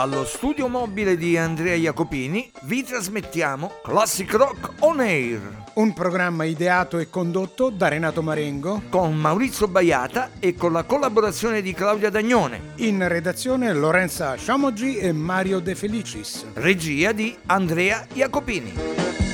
Dallo studio mobile di Andrea Jacopini vi trasmettiamo Classic Rock On Air, un programma ideato e condotto da Renato Marengo con Maurizio Baiata e con la collaborazione di Claudia Dagnone. In redazione Lorenza Sciamogi e Mario De Felicis. Regia di Andrea Jacopini.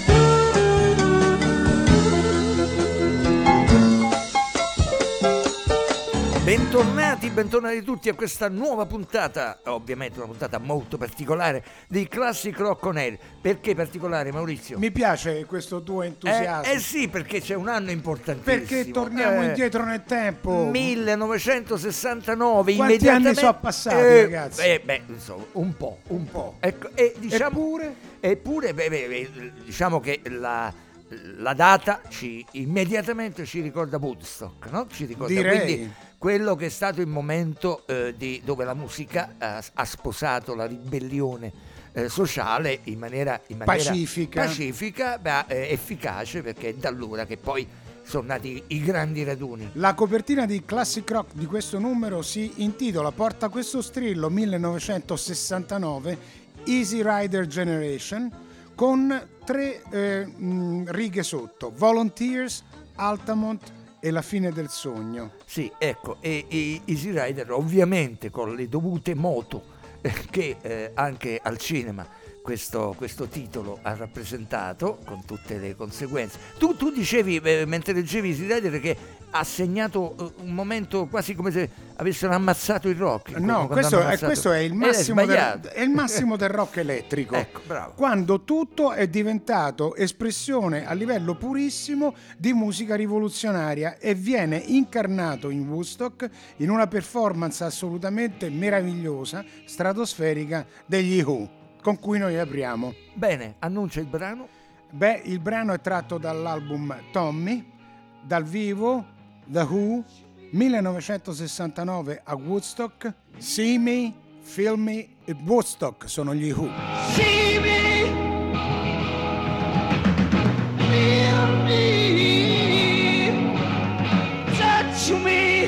Bentornati tutti a questa nuova puntata, ovviamente una puntata molto particolare di Classic Rock On Air. Perché particolare, Maurizio? Mi piace questo tuo entusiasmo. Sì, perché c'è un anno importantissimo. Perché torniamo indietro nel tempo. 1969. Quanti anni sono passati, ragazzi? Insomma, un po'. Ecco, e diciamo, Eppure, diciamo che la data immediatamente ci ricorda Woodstock, no? Ci ricorda, direi, quindi quello che è stato il momento dove la musica ha sposato la ribellione sociale in maniera pacifica, efficace, perché è da allora che poi sono nati i grandi raduni. La copertina di Classic Rock di questo numero si intitola, porta questo strillo, 1969, Easy Rider Generation, con 3 righe sotto: Volunteers, Altamont e La fine del sogno. Sì, ecco, e Easy Rider ovviamente con le dovute moto che anche al cinema questo titolo ha rappresentato, con tutte le conseguenze. Tu dicevi, mentre leggevi Easy Rider, che ha segnato un momento quasi come se avessero ammazzato il rock. No, questo è il massimo del rock elettrico. Ecco, bravo. Quando tutto è diventato espressione a livello purissimo di musica rivoluzionaria e viene incarnato in Woodstock in una performance assolutamente meravigliosa, stratosferica degli Who, con cui noi apriamo. Bene, annuncia il brano. Il brano è tratto dall'album Tommy, dal vivo The Who, 1969 a Woodstock. See Me, Feel Me e Woodstock sono gli Who. See me, feel me, touch me,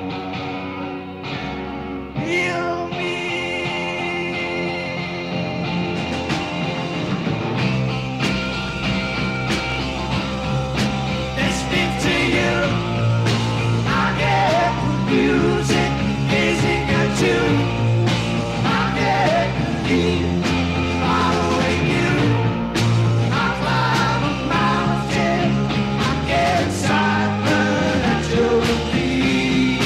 feel me. Listening to you, I get music, gazing at you, I get you. Following you, I climb a mountain, I get silent at your feet.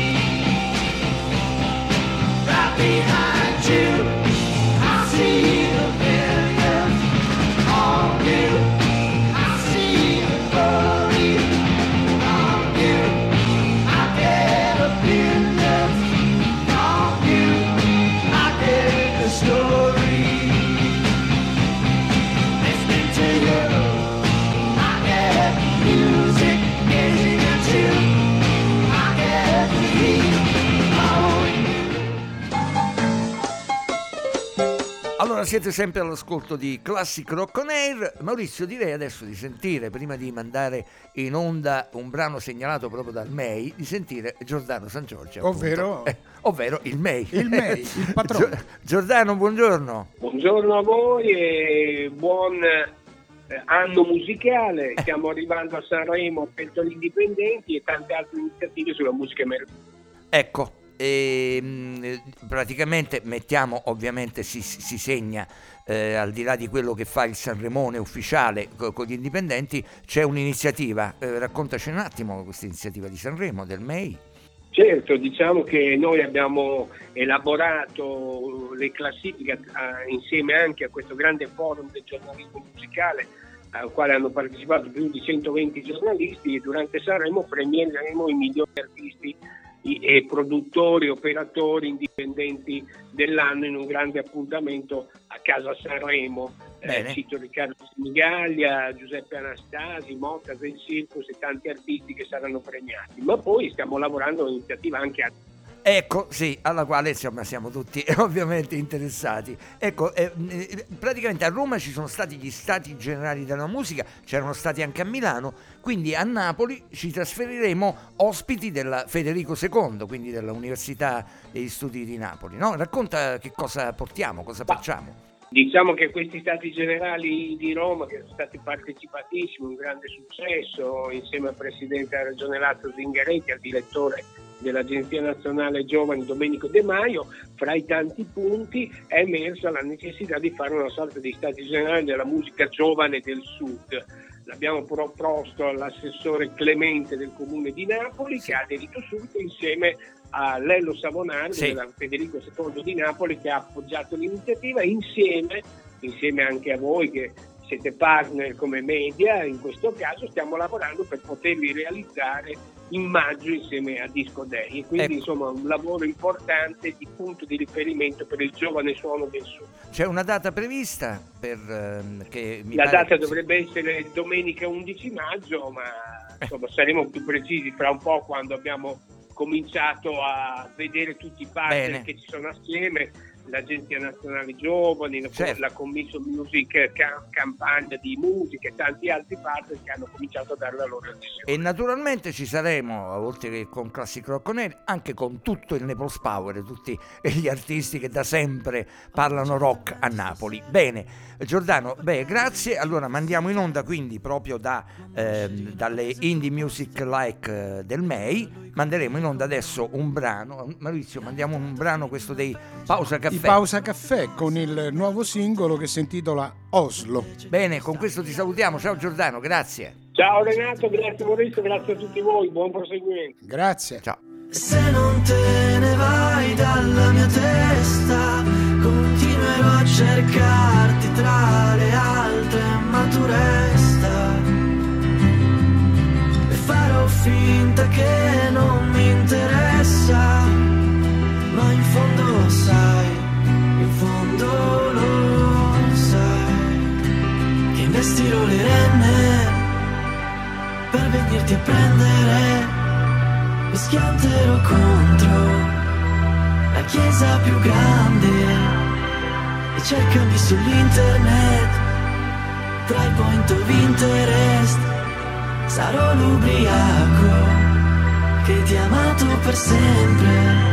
Right behind you, I see the millions on you. I see the glory on you. I get opinions on you. I get the story. Listening to you, I get music, gazing at you. I get the heat following you. Allora, siete sempre all'ascolto di Classic Rock On Air. Maurizio, direi adesso di sentire, prima di mandare in onda un brano segnalato proprio dal MEI, di sentire Giordano San Giorgio, Ovvero il MEI. il MEI, il patrono. Giordano, buongiorno. Buongiorno a voi e buon anno musicale. Stiamo arrivando a Sanremo per gli indipendenti e tante altre iniziative sulla musica emergente. Ecco, praticamente mettiamo, ovviamente si segna, al di là di quello che fa il Sanremone ufficiale con gli indipendenti, c'è un'iniziativa. Raccontaci un attimo questa iniziativa di Sanremo, del MEI. Certo, diciamo che noi abbiamo elaborato le classifiche insieme anche a questo grande forum del giornalismo musicale, al quale hanno partecipato più di 120 giornalisti, e durante Sanremo premieremo i migliori artisti e produttori, operatori indipendenti dell'anno in un grande appuntamento a Casa Sanremo. Cito Riccardo Sinigallia, Giuseppe Anastasi, Motta del Circus e tanti artisti che saranno premiati. Ma poi stiamo lavorando a un'iniziativa anche Ecco, sì, alla quale insomma siamo tutti ovviamente interessati. Ecco, praticamente a Roma ci sono stati gli Stati Generali della Musica, c'erano stati anche a Milano, quindi a Napoli ci trasferiremo ospiti della Federico II, quindi dell'Università degli Studi di Napoli, no? Racconta che cosa portiamo, cosa facciamo. Diciamo che questi Stati Generali di Roma, che sono stati partecipatissimi, un grande successo, insieme al Presidente della Regione Lazio Zingaretti, al Direttore dell'Agenzia Nazionale Giovani Domenico De Maio, fra i tanti punti è emersa la necessità di fare una sorta di Stati Generali della musica giovane del Sud. L'abbiamo proposto all'assessore Clemente del Comune di Napoli, che ha aderito subito, insieme a Lello Savonardi della Federico II di Napoli, che ha appoggiato l'iniziativa, insieme anche a voi che siete partner come media. In questo caso stiamo lavorando per poterli realizzare in maggio insieme a Disco Day, e quindi insomma un lavoro importante di punto di riferimento per il giovane suono del Sud. C'è una data prevista per che mi la pare data dovrebbe essere domenica 11 maggio, ma insomma saremo più precisi fra un po', quando abbiamo cominciato a vedere tutti i partner che ci sono assieme, l'Agenzia Nazionale Giovani, la Commission Music Campagna di Musica e tanti altri partner che hanno cominciato a dare la loro adesione. E naturalmente ci saremo, oltre che con Classic Rock On Air, anche con tutto il Naples Power, tutti gli artisti che da sempre parlano rock a Napoli. Bene, Giordano, grazie. Allora mandiamo in onda quindi proprio dalle Indie Music Like del MEI, manderemo in onda adesso un brano. Maurizio, mandiamo un brano, questo dei Pausa Caffè. I Pausa Caffè, con il nuovo singolo che si intitola Oslo. Bene, con questo ti salutiamo. Ciao Giordano, grazie. Ciao Renato, grazie Maurizio, grazie a tutti voi, buon proseguimento. Grazie. Ciao. Se non te ne vai dalla mia testa, continuerò a cercarti tra le altre, ma tu resta. E farò finta che non mi interessa, ma in fondo sai, in fondo lo sai, che investirò le renne per venirti a prendere, mi schianterò contro la chiesa più grande e cercami sull'internet, tra i point of interest, sarò l'ubriaco che ti ha amato per sempre.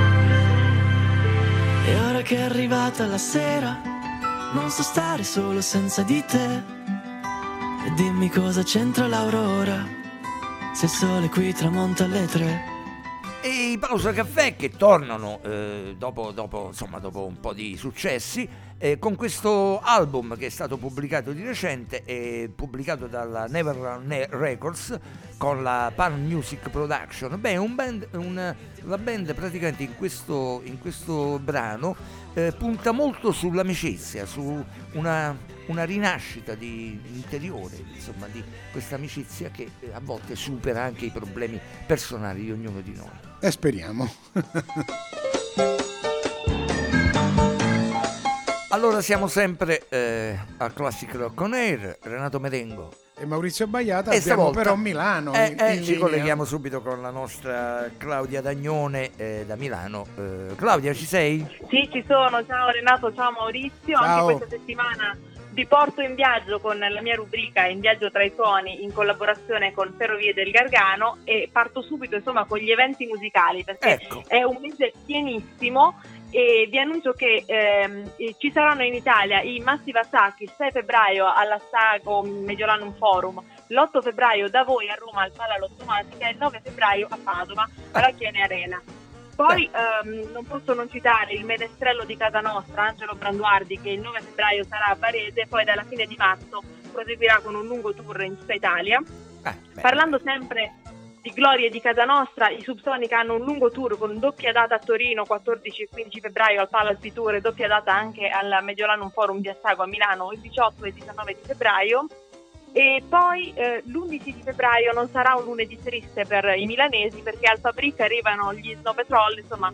E ora che è arrivata la sera, non so stare solo senza di te. E dimmi cosa c'entra l'aurora, se il sole qui tramonta alle 3. E i Pausa Caffè che tornano dopo un po' di successi, con questo album che è stato pubblicato di recente, pubblicato dalla Neverland Records con la Pan Music Production. La band praticamente in questo brano punta molto sull'amicizia, su una rinascita interiore, insomma, di questa amicizia che a volte supera anche i problemi personali di ognuno di noi. E speriamo. Allora siamo sempre a Classic Rock On Air, Renato Merengo e Maurizio Baiata, e abbiamo stavolta, però Milano in ci colleghiamo subito con la nostra Claudia Dagnone da Milano. Claudia, ci sei? Sì, ci sono. Ciao Renato, ciao Maurizio. Ciao. Anche questa settimana vi porto in viaggio con la mia rubrica In viaggio tra i suoni, in collaborazione con Ferrovie del Gargano, e parto subito insomma con gli eventi musicali, perché è un mese pienissimo. E vi annuncio che ci saranno in Italia i Massive Attack il 6 febbraio alla Sago Mediolanum Forum, l'8 febbraio da voi a Roma al Pala Lottomatica e il 9 febbraio a Padova alla Chiene Arena. Poi non posso non citare il menestrello di casa nostra, Angelo Branduardi, che il 9 febbraio sarà a Varese, poi dalla fine di marzo proseguirà con un lungo tour in tutta Italia. Parlando sempre di glorie di casa nostra, i Subsonica hanno un lungo tour con doppia data a Torino 14 e 15 febbraio al Palace Tour e doppia data anche al Mediolanum Forum di Assago a Milano il 18 e 19 di febbraio. E poi l'11 di febbraio non sarà un lunedì triste per i milanesi, perché al Fabric arrivano gli Snow Patrol, insomma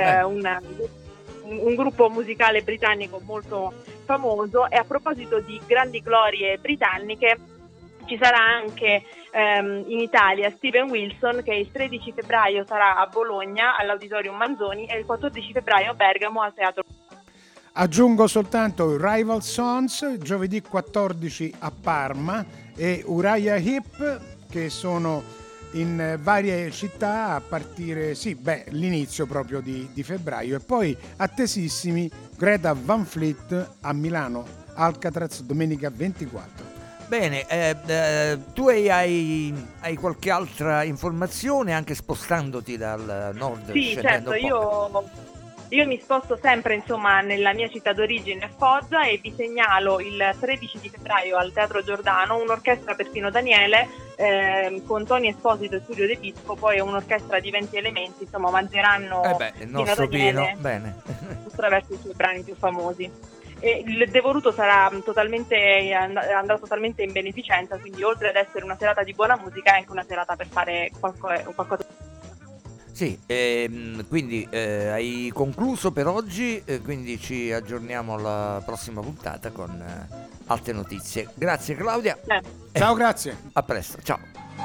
un gruppo musicale britannico molto famoso. E a proposito di grandi glorie britanniche, ci sarà anche in Italia Steven Wilson, che il 13 febbraio sarà a Bologna all'Auditorium Manzoni e il 14 febbraio a Bergamo al Teatro. Aggiungo soltanto Rival Sons giovedì 14 a Parma e Uriah Heep, che sono in varie città a partire l'inizio proprio di febbraio, e poi attesissimi Greta Van Fleet a Milano Alcatraz domenica 24. Bene, tu hai qualche altra informazione, anche spostandoti dal nord? Sì, certo, io mi sposto sempre, insomma, nella mia città d'origine, Foggia, e vi segnalo il 13 di febbraio al Teatro Giordano un'orchestra per Pino Daniele con Tony Esposito e Tullio De Piscopo, e un'orchestra di 20 elementi, insomma, mangeranno il nostro Pino, bene, attraverso i suoi brani più famosi. E il Devoluto sarà andrà totalmente in beneficenza, quindi oltre ad essere una serata di buona musica è anche una serata per fare qualcosa. Sì, quindi hai concluso per oggi, quindi ci aggiorniamo alla prossima puntata con altre notizie. Grazie Claudia. Ciao, grazie. A presto, ciao.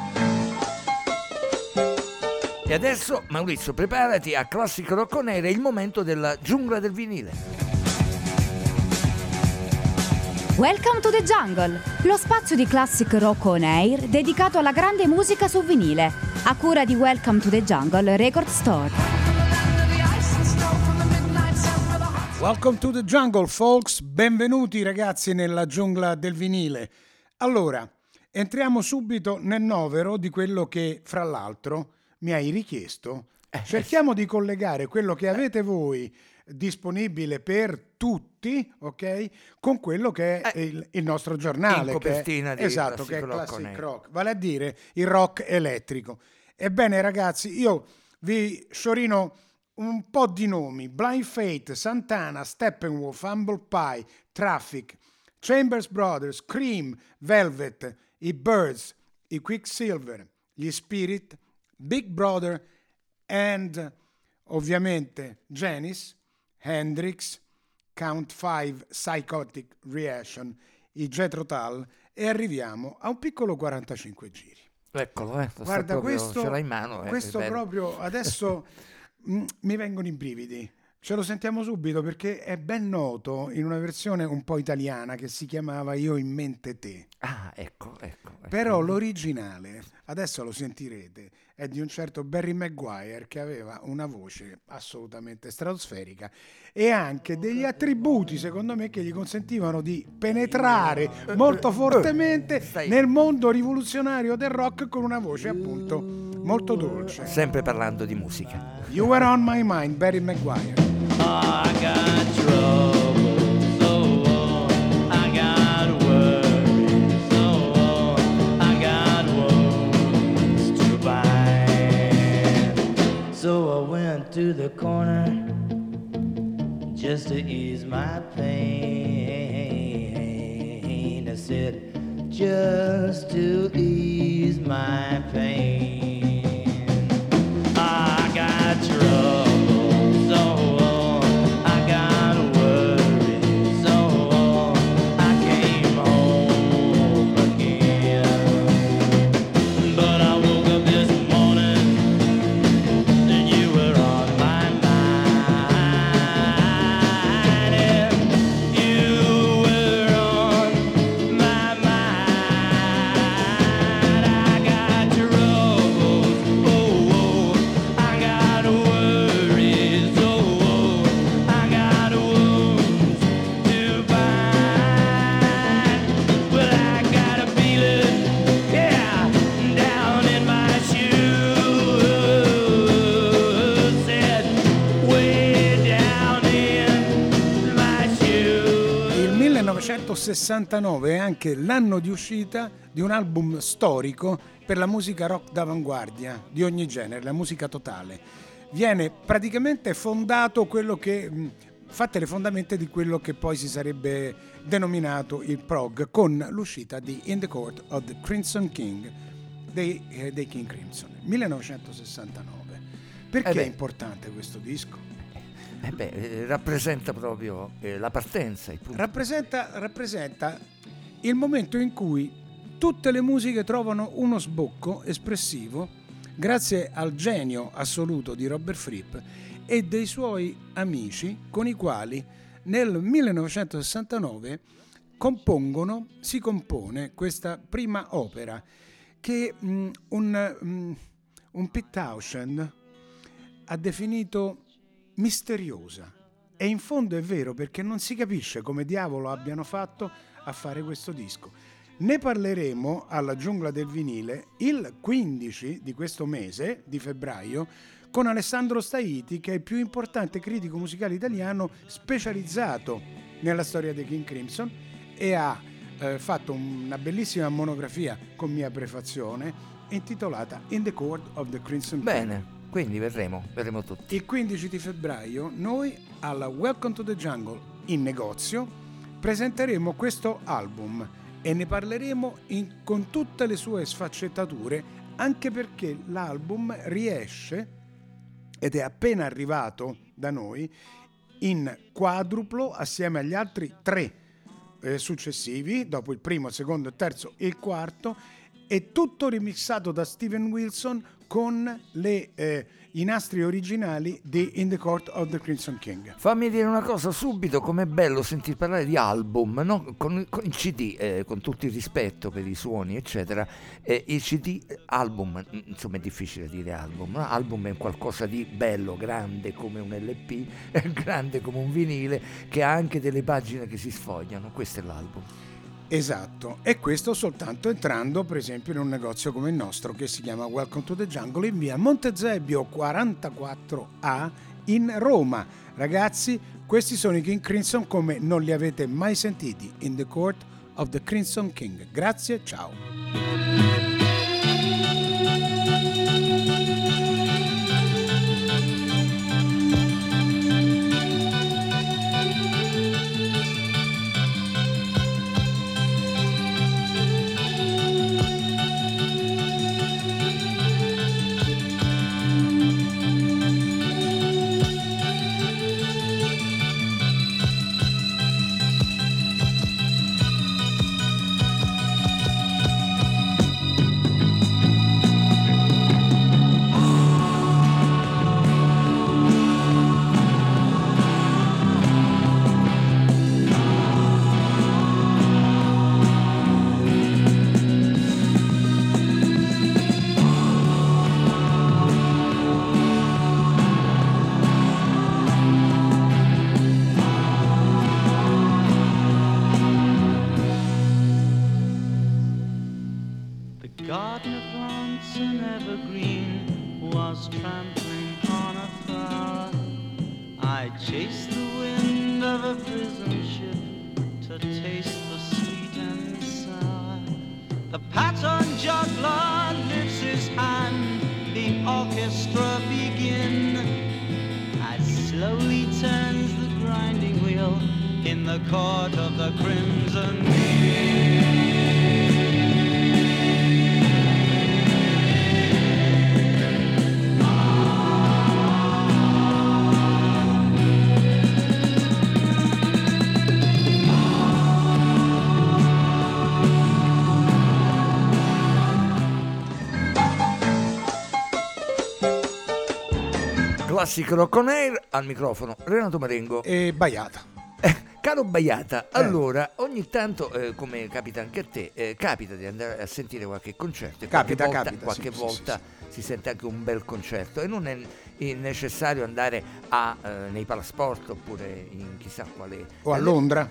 E adesso Maurizio, preparati a Classic Rock On Air, è il momento della giungla del vinile. Welcome to the Jungle, lo spazio di Classic Rock On Air dedicato alla grande musica su vinile, a cura di Welcome to the Jungle Record Store. Welcome to the Jungle, folks. Benvenuti ragazzi nella giungla del vinile. Allora, entriamo subito nel novero di quello che, fra l'altro, mi hai richiesto. Cerchiamo di collegare quello che avete voi disponibile per tutti, ok, con quello che è il nostro giornale, in copertina che è Classic Rock, vale a dire il rock elettrico. Ebbene ragazzi, io vi sciorino un po' di nomi: Blind Faith, Santana, Steppenwolf, Humble Pie, Traffic, Chambers Brothers, Cream, Velvet, i Birds, i Quicksilver, gli Spirit, Big Brother and ovviamente Janis, Hendrix, Count 5, Psychotic Reaction, i Jethro Tull, e arriviamo a un piccolo 45 giri. Eccolo, guarda, questo ce l'hai in mano. Questo proprio adesso mi vengono i brividi. Ce lo sentiamo subito perché è ben noto in una versione un po' italiana che si chiamava Io in mente te. Ah, ecco. Però l'originale, adesso lo sentirete, è di un certo Barry Maguire, che aveva una voce assolutamente stratosferica e anche degli attributi, secondo me, che gli consentivano di penetrare molto fortemente nel mondo rivoluzionario del rock con una voce appunto molto dolce. Sempre parlando di musica. You Were On My Mind, Barry Maguire. I got trouble, so I got worries, so I got wounds to bind. So I went to the corner just to ease my pain. I said, just to ease my pain. I got trouble. Il 1969 è anche l'anno di uscita di un album storico per la musica rock d'avanguardia di ogni genere, la musica totale. Viene praticamente fondato quello che fatte le fondamenta di quello che poi si sarebbe denominato il prog, con l'uscita di In the Court of the Crimson King dei King Crimson, 1969. Perché è importante questo disco? Rappresenta proprio la partenza, il punto. Rappresenta il momento in cui tutte le musiche trovano uno sbocco espressivo grazie al genio assoluto di Robert Fripp e dei suoi amici, con i quali nel 1969 si compone questa prima opera che un Pete Townshend ha definito misteriosa. E in fondo è vero, perché non si capisce come diavolo abbiano fatto a fare questo disco. Ne parleremo alla Giungla del Vinile il 15 di questo mese di febbraio con Alessandro Staiti, che è il più importante critico musicale italiano specializzato nella storia dei King Crimson, e ha fatto una bellissima monografia con mia prefazione intitolata In the Court of the Crimson King. Bene, quindi verremo tutti. Il 15 di febbraio noi alla Welcome to the Jungle in negozio presenteremo questo album e ne parleremo con tutte le sue sfaccettature, anche perché l'album riesce, ed è appena arrivato da noi, in quadruplo assieme agli altri 3 successivi, dopo il primo, il secondo, il terzo e il quarto, è tutto remixato da Steven Wilson con i nastri originali di In the Court of the Crimson King. Fammi dire una cosa subito: com'è bello sentir parlare di album, no? Con il CD, con tutto il rispetto per i suoni eccetera, il CD album, insomma è difficile dire album, no? Album è qualcosa di bello, grande come un LP, grande come un vinile, che ha anche delle pagine che si sfogliano. Questo è l'album. Esatto, e questo soltanto entrando per esempio in un negozio come il nostro, che si chiama Welcome to the Jungle, in via Montezebbio 44A in Roma. Ragazzi, questi sono i King Crimson come non li avete mai sentiti, In the Court of the Crimson King. Grazie, ciao. Classic Rock on Air, al microfono Renato Marengo e Baiata. Caro Baiata, allora ogni tanto, come capita anche a te, capita di andare a sentire qualche concerto e qualche volta si sente anche un bel concerto, e non è necessario andare nei Palasport oppure in chissà quale, o a Londra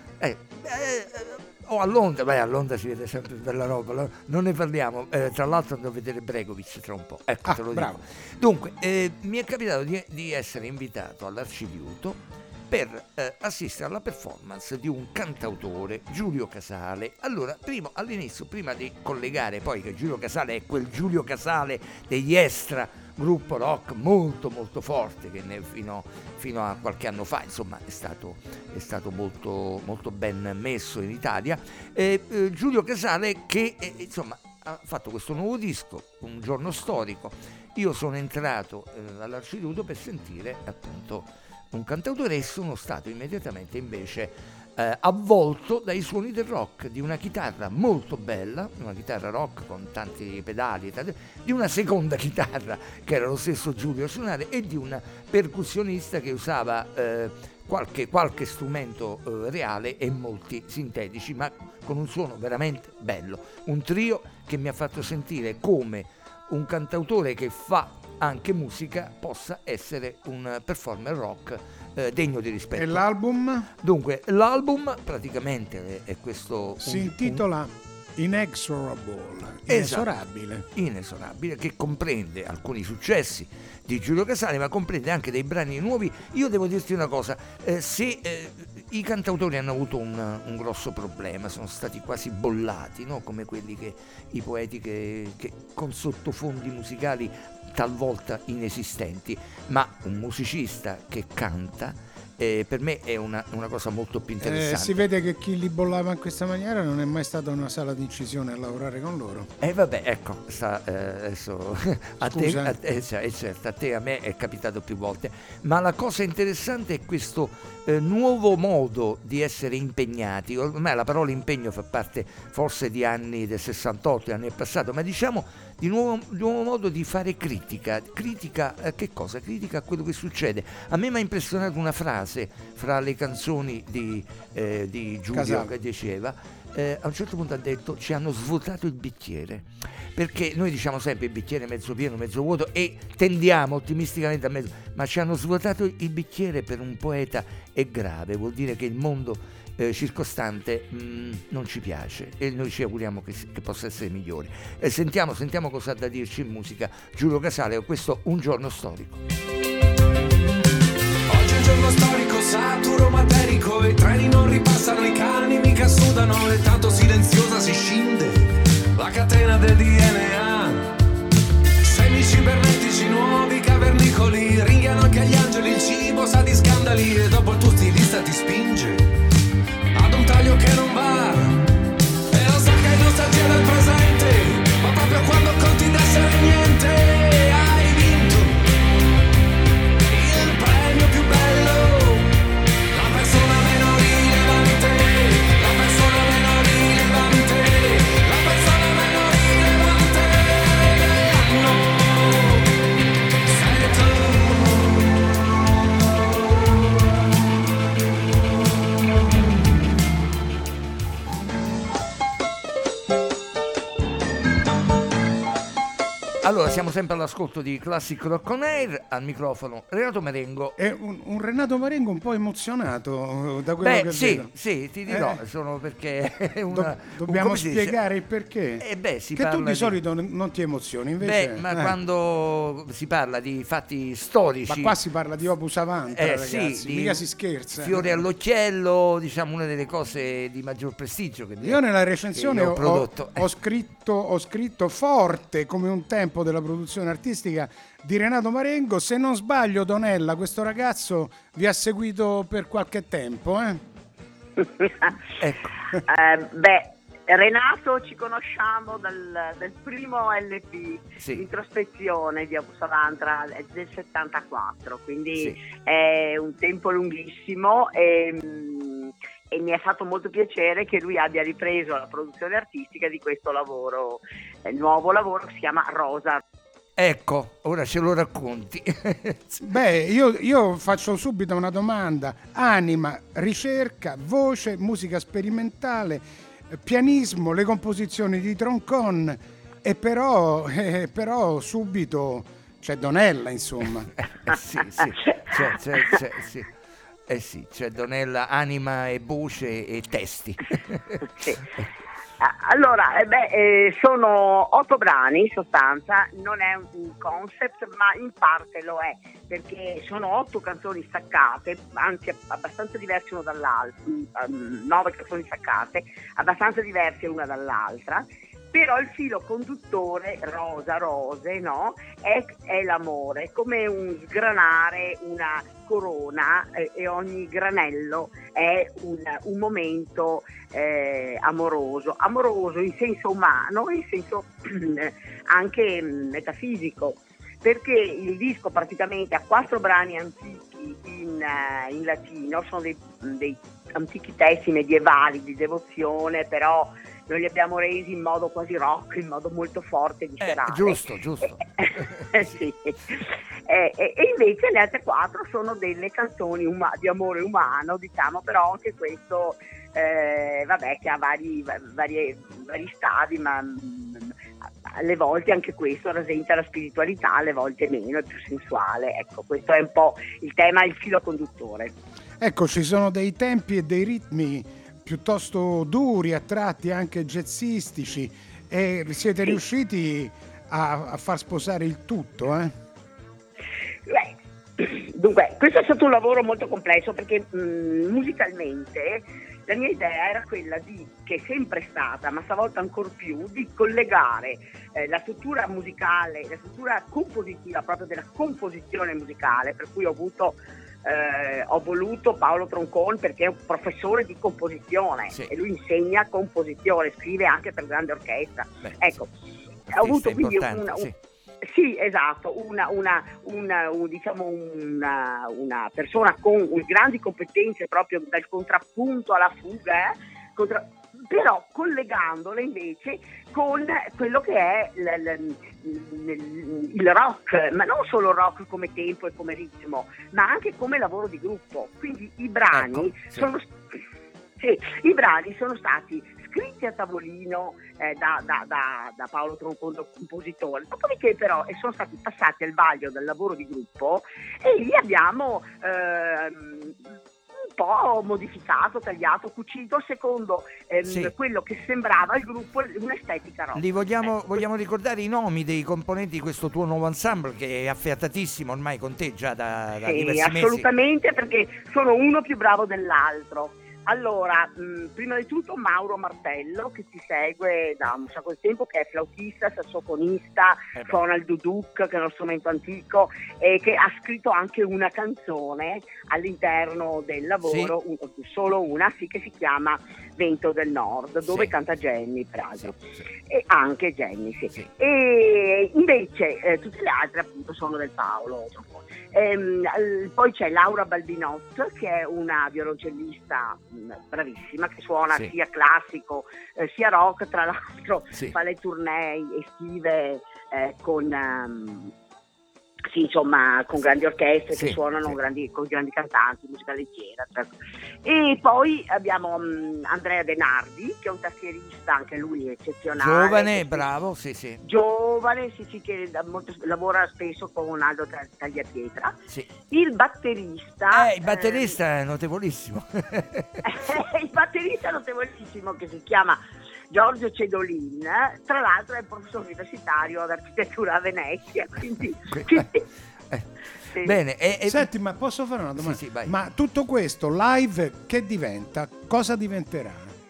o a Londra. Beh, a Londra si vede sempre bella roba, non ne parliamo. Tra l'altro andrò a vedere Bregovic tra un po', ecco, te lo bravo. dico. Dunque, mi è capitato di essere invitato all'Arciviuto per assistere alla performance di un cantautore, Giulio Casale. Allora, all'inizio, prima di collegare poi che Giulio Casale è quel Giulio Casale degli Estra, gruppo rock molto molto forte che fino a qualche anno fa, insomma, è stato molto molto ben messo in Italia. Giulio Casale che insomma ha fatto questo nuovo disco, Un giorno storico. Io sono entrato all'Arciviuto per sentire appunto un cantautore e sono stato immediatamente invece avvolto dai suoni del rock, di una chitarra molto bella, una chitarra rock con tanti pedali, di una seconda chitarra che era lo stesso Giulio a suonare e di una percussionista che usava qualche strumento reale e molti sintetici, ma con un suono veramente bello. Un trio che mi ha fatto sentire come un cantautore che fa anche musica possa essere un performer rock degno di rispetto. E l'album? Dunque, l'album praticamente è questo. Si intitola Inexorable, inesorabile. Esatto, inesorabile, che comprende alcuni successi di Giulio Casale, ma comprende anche dei brani nuovi. Io devo dirti una cosa, se i cantautori hanno avuto un grosso problema, sono stati quasi bollati, no? Come i poeti che con sottofondi musicali talvolta inesistenti, ma un musicista che canta per me è una cosa molto più interessante. Si vede che chi li bollava in questa maniera non è mai stata una sala di incisione a lavorare con loro. Vabbè, ecco, adesso a te, certo, a te, a me è capitato più volte, ma la cosa interessante è questo nuovo modo di essere impegnati. Ormai la parola impegno fa parte forse di anni del 68, anni del passato, ma diciamo di nuovo modo di fare critica che cosa? Critica a quello che succede. A me mi ha impressionato una frase fra le canzoni di Giulio Casale, che diceva a un certo punto ha detto: ci hanno svuotato il bicchiere, perché noi diciamo sempre il bicchiere mezzo pieno, mezzo vuoto e tendiamo ottimisticamente a mezzo, ma ci hanno svuotato il bicchiere per un poeta è grave, vuol dire che il mondo circostante non ci piace e noi ci auguriamo che possa essere migliore. Sentiamo cosa ha da dirci in musica Giulio Casale con questo Un giorno storico. Oggi è un giorno storico, saturo materico, i treni non ripassano, i cani mica sudano e tanto silenziosa si scinde la catena del DNA. Semi cibernetici, nuovi cavernicoli, ringhiano anche agli angeli, il cibo sa di scandali e dopo il tuo stilista ti spinge ad un taglio che non va e lo so che è nostalgia del presente, ma proprio quando conti d'essere niente hai vinto il premio più bello, la persona meno rilevante, la persona meno rilevante, la persona meno rilevante dell'anno sei tu. Allora, siamo sempre all'ascolto di Classic Rock on Air, al microfono Renato Marengo. È un Renato Marengo un po' emozionato da quello che vedo. Sì, ti dirò, sono perché è dobbiamo spiegare il perché. Che tu di solito non ti emozioni, invece. Ma quando si parla di fatti storici. Ma qua si parla di opus avanti, ragazzi, mica si scherza. Fiore all'occhiello, diciamo una delle cose di maggior prestigio che io nella recensione ho scritto forte come un tempo della produzione artistica di Renato Marengo. Se non sbaglio, Donella, questo ragazzo vi ha seguito per qualche tempo, Ecco. Renato ci conosciamo dal primo LP, sì, Introspezione di Opus Avantra del 74, quindi sì, è un tempo lunghissimo e mi è fatto molto piacere che lui abbia ripreso la produzione artistica di questo lavoro, nuovo lavoro che si chiama Rosa. Ecco, ora ce lo racconti. Io faccio subito una domanda: anima, ricerca, voce, musica sperimentale, pianismo, le composizioni di Troncon e però subito c'è Donella, insomma. Sì. Sì, c'è Donella, anima e voce e testi. Sì. Allora, sono 8 brani in sostanza, non è un concept, ma in parte lo è, perché sono 8 canzoni staccate, anzi abbastanza diverse una dall'altra, 9 canzoni staccate, abbastanza diverse una dall'altra, però il filo conduttore, rose, no? È l'amore, come un sgranare una corona e ogni granello è un momento amoroso in senso umano e in senso anche metafisico, perché il disco praticamente ha 4 brani antichi in latino, sono dei antichi testi medievali di devozione, però noi li abbiamo resi in modo quasi rock, in modo molto forte e viscerale. Giusto. Sì. E invece le altre 4 sono delle canzoni di amore umano, diciamo, però anche questo che ha vari stadi, ma alle volte anche questo rasenta la spiritualità, alle volte meno, è più sensuale. Ecco, questo è un po' il tema, il filo conduttore. Ecco, ci sono dei tempi e dei ritmi piuttosto duri, a tratti anche jazzistici, e siete riusciti a far sposare il tutto, eh? Dunque, questo è stato un lavoro molto complesso, perché musicalmente la mia idea era quella che è sempre stata, ma stavolta ancor più, di collegare la struttura musicale, la struttura compositiva proprio della composizione musicale, per cui ho voluto Paolo Troncon, perché è un professore di composizione, sì, e lui insegna composizione, scrive anche per grande orchestra. Ecco, ho avuto quindi sì, esatto, una persona con grandi competenze proprio dal contrappunto alla fuga, però collegandole invece con quello che è il rock, ma non solo rock come tempo e come ritmo, ma anche come lavoro di gruppo. Quindi i brani sono stati scritti a tavolino da Paolo Troncondo, compositore, dopodiché però sono stati passati al vaglio del lavoro di gruppo, e lì abbiamo un po' modificato, tagliato, cucito secondo quello che sembrava il gruppo, un'estetica rock. Vogliamo ricordare i nomi dei componenti di questo tuo nuovo ensemble, che è affiatatissimo ormai con te già da diversi mesi? Assolutamente, perché sono uno più bravo dell'altro. Allora, prima di tutto Mauro Martello, che ci segue da un sacco di tempo, che è flautista, sassofonista, suona il duduk, che è uno strumento antico, e che ha scritto anche una canzone all'interno del lavoro, solo una, che si chiama Vento del Nord, dove canta Jenny, peraltro, e anche Jenny, E invece tutte le altre appunto sono del Paolo. Poi c'è Laura Balbinot, che è una violoncellista bravissima, che suona sia classico sia rock, tra l'altro fa le tournée estive con grandi orchestre che suonano con grandi cantanti, musica leggera, certo. E poi abbiamo Andrea Denardi, che è un tastierista, anche lui eccezionale, giovane, bravo, giovane, che lavora spesso con Aldo Tagliapietra. Il batterista è notevolissimo. Il batterista notevolissimo, che si chiama Giorgio Cedolin, tra l'altro è professore universitario d'architettura a Venezia, quindi Bene, senti, ma posso fare una domanda? Ma tutto questo live che diventa? Cosa diventerà?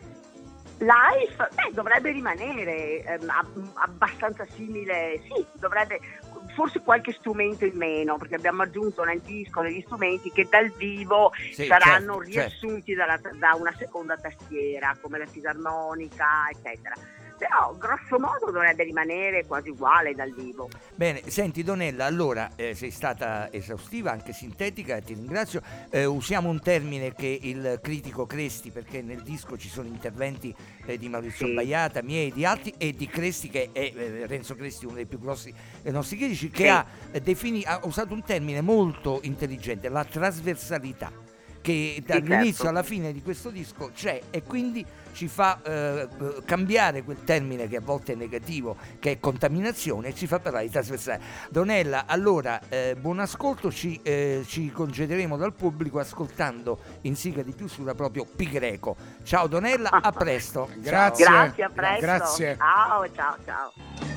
Live? Dovrebbe rimanere abbastanza simile, dovrebbe, forse qualche strumento in meno, perché abbiamo aggiunto nel disco degli strumenti che dal vivo saranno riassunti da una seconda tastiera, come la fisarmonica, eccetera. Però grosso modo dovrebbe rimanere quasi uguale dal vivo. Bene, senti Donella, allora sei stata esaustiva, anche sintetica, ti ringrazio. Usiamo un termine che il critico Cresti, perché nel disco ci sono interventi di Maurizio Baiata, miei, di altri, e di Cresti, che è Renzo Cresti, uno dei più grossi dei nostri critici, che ha usato un termine molto intelligente, la trasversalità, che dall'inizio alla fine di questo disco c'è, e quindi ci fa cambiare quel termine che a volte è negativo, che è contaminazione, e ci fa parlare di trasversale. Donella, allora buon ascolto, ci concederemo dal pubblico ascoltando in sigla di chiusura proprio Pi Greco. Ciao Donella, a presto. Grazie. Grazie, a presto. Grazie. Ciao.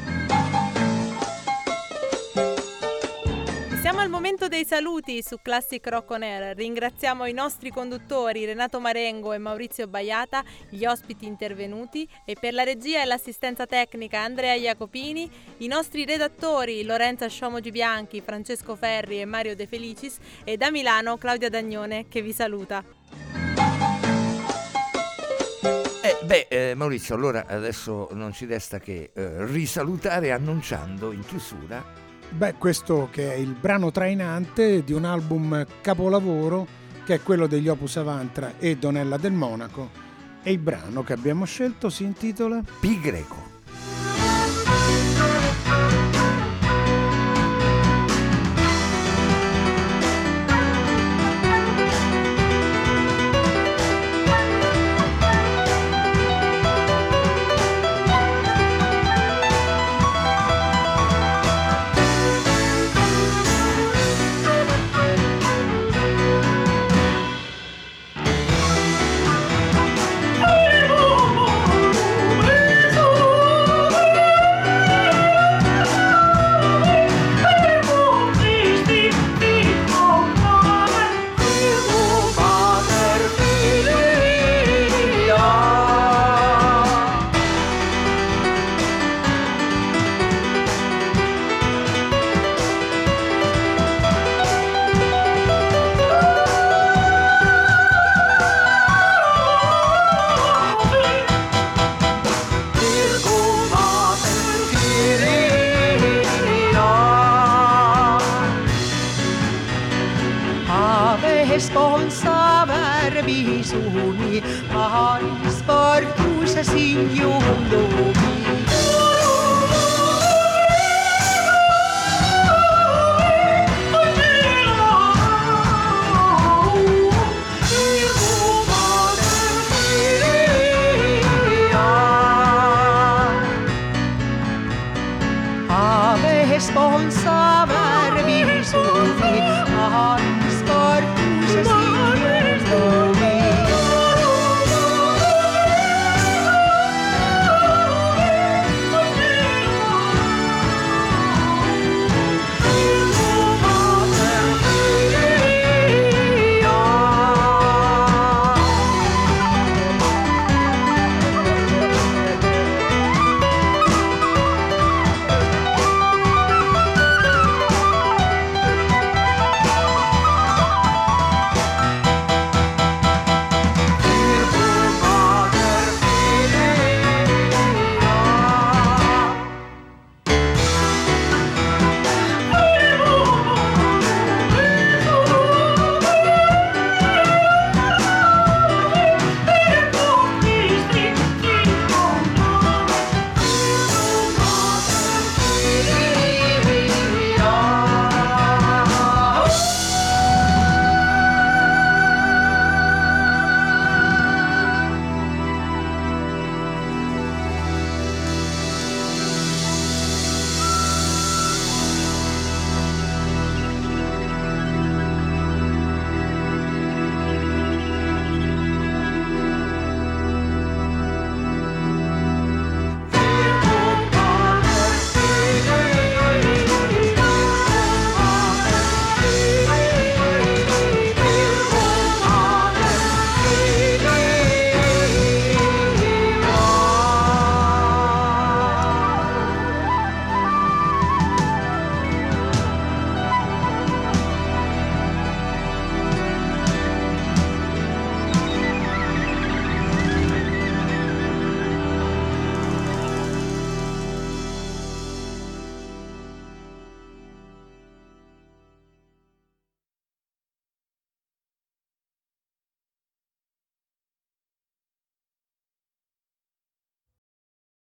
Siamo al momento dei saluti su Classic Rock On Air. Ringraziamo i nostri conduttori Renato Marengo e Maurizio Baiata, gli ospiti intervenuti, e per la regia e l'assistenza tecnica Andrea Jacopini, i nostri redattori Lorenza Sciomogi Bianchi, Francesco Ferri e Mario De Felicis, e da Milano Claudia Dagnone, che vi saluta. Maurizio, allora adesso non ci resta che risalutare annunciando in chiusura questo che è il brano trainante di un album capolavoro che è quello degli Opus Avantra e Donella del Monaco, e il brano che abbiamo scelto si intitola Pi Greco. Responsa verbi suni, aris portus signum domi. Ave responsa verbi suni, aris portus signum domi.